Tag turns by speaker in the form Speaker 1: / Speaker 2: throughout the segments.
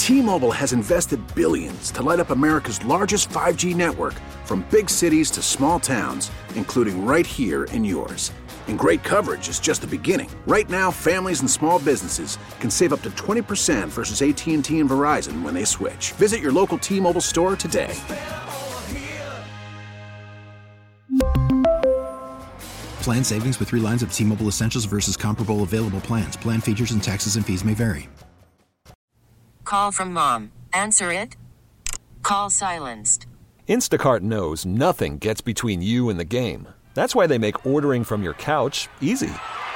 Speaker 1: T-Mobile has invested billions to light up America's largest 5G network, from big cities to small towns, including right here in yours. And great coverage is just the beginning. Right now, families and small businesses can save up to 20% versus AT&T and Verizon when they switch. Visit your local T-Mobile store today.
Speaker 2: Plan savings with 3 lines of T-Mobile Essentials versus comparable available plans. Plan features and taxes and fees may vary.
Speaker 3: Call from mom. Answer it. Call silenced.
Speaker 4: Instacart knows nothing gets between you and the game. That's why they make ordering from your couch easy.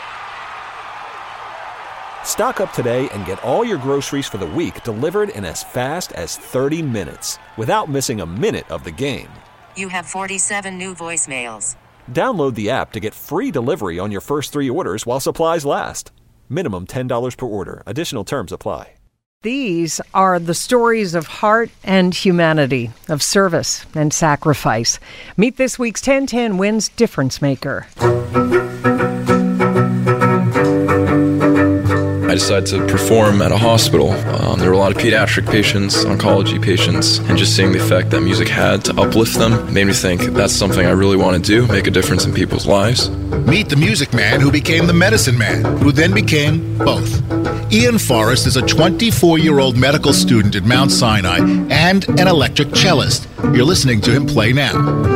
Speaker 4: Stock up today and get all your groceries for the week delivered in as fast as 30 minutes without missing a minute of the game.
Speaker 3: You have 47 new voicemails.
Speaker 4: Download the app to get free delivery on your first 3 orders while supplies last. Minimum $10 per order. Additional terms apply.
Speaker 5: These are the stories of heart and humanity, of service and sacrifice. Meet this week's 1010 Wins Difference Maker.
Speaker 6: I decided to perform at a hospital. There were a lot of pediatric patients, oncology patients, and just seeing the effect that music had to uplift them made me think that's something I really want to do, make a difference in people's lives.
Speaker 7: Meet the music man who became the medicine man, who then became both. Ian Forrest is a 24-year-old medical student at Mount Sinai and an electric cellist. You're listening to him play now.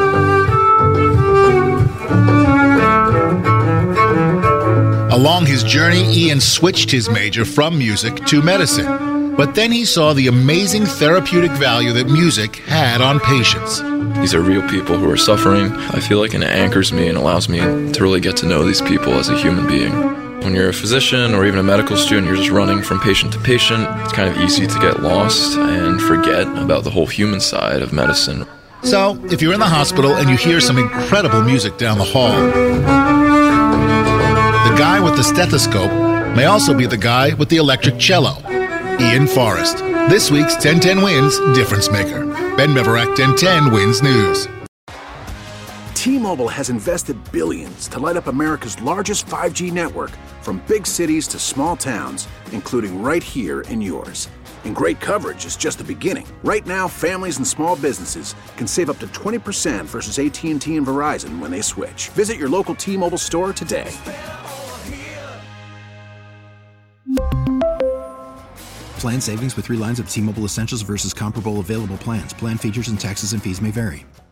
Speaker 7: Along his journey, Ian switched his major from music to medicine. But then he saw the amazing therapeutic value that music had on patients.
Speaker 6: These are real people who are suffering. I feel like it anchors me and allows me to really get to know these people as a human being. When you're a physician or even a medical student, you're just running from patient to patient. It's kind of easy to get lost and forget about the whole human side of medicine.
Speaker 7: So, if you're in the hospital and you hear some incredible music down the hall, the guy with the stethoscope may also be the guy with the electric cello, Ian Forrest. This week's 1010 Wins Difference Maker. Ben Beverak, 1010 Wins News.
Speaker 1: T-Mobile has invested billions to light up America's largest 5G network, from big cities to small towns, including right here in yours. And great coverage is just the beginning. Right now, families and small businesses can save up to 20% versus AT&T and Verizon when they switch. Visit your local T-Mobile store today.
Speaker 2: Plan savings with 3 lines of T-Mobile Essentials versus comparable available plans. Plan features and taxes and fees may vary.